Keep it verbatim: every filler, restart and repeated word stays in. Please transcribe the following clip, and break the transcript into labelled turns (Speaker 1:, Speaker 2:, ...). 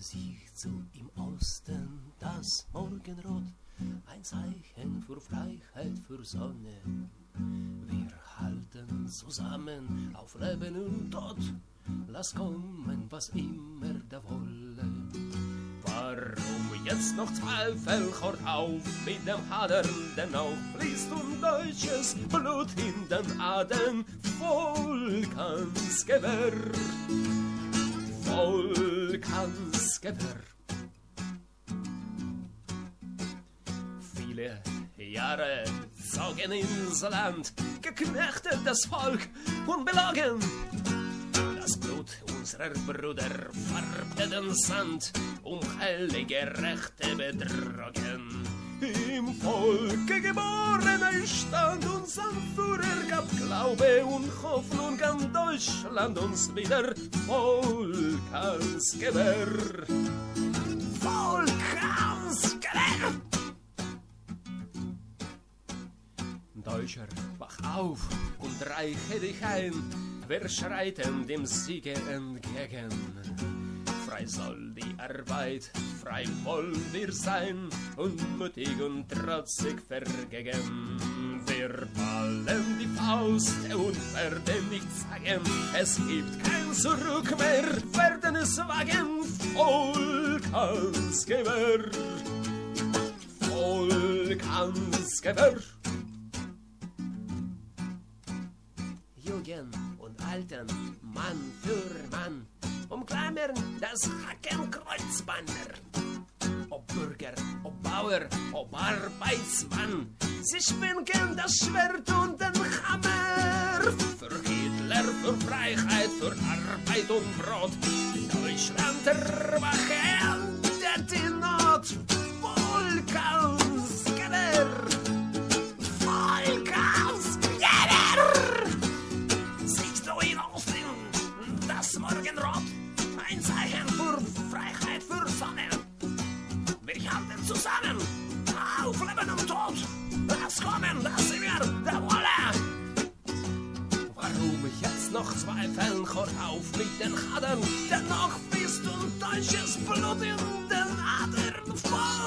Speaker 1: Sicht so im Osten das Morgenrot, ein Zeichen für Freiheit, für Sonne. Wir halten zusammen auf Leben und Tod, lass kommen, was immer da wolle. Warum jetzt noch Zweifel, hört auf mit dem Hadern, denn auch fließt un deutsches Blut in den Adern. Volkansgewehr, Volkansgewehr. Viele Jahre zogen ins Land, geknechtet das Volk und belogen. Das Blut unserer Brüder färbte den Sand, um heilige Rechte betrogen. Im Volke geboren stand unser Führer, gab Glaube und Hoffnung an Deutschland uns wieder. Volkansgewehr, Volkansgewehr. Deutscher, wach auf und reiche dich ein, wir schreiten dem Siege entgegen. Frei soll die Arbeit, frei wollen wir sein und mutig und trotzig vergegen. Wir ballen die Faust und werden nicht sagen, es gibt kein Zurück mehr, werden es wagen. Volkansgewehr, Volkansgewehr. Jugend und Alten, Mann für Mann, umklammern das Hakenkreuzbanner. Ob Bürger, ob Bauer, ob Arbeitsmann, sie schwingen das Schwert und den Hammer. Für Hitler, für Freiheit, für Arbeit und Brot, Deutschland erwache endet die Not. Volkansgewehr, Volkansgewehr. Siehst du in Osten das Morgenrot, ein Zeichen für Freiheit, für Sonne. Wir halten zusammen auf Leben und Tod, lass kommen, das sind wir der Wolle. Warum jetzt noch zweifeln, hört auf mit den Hadern, dennoch bist du deutsches Blut in den Adern voll.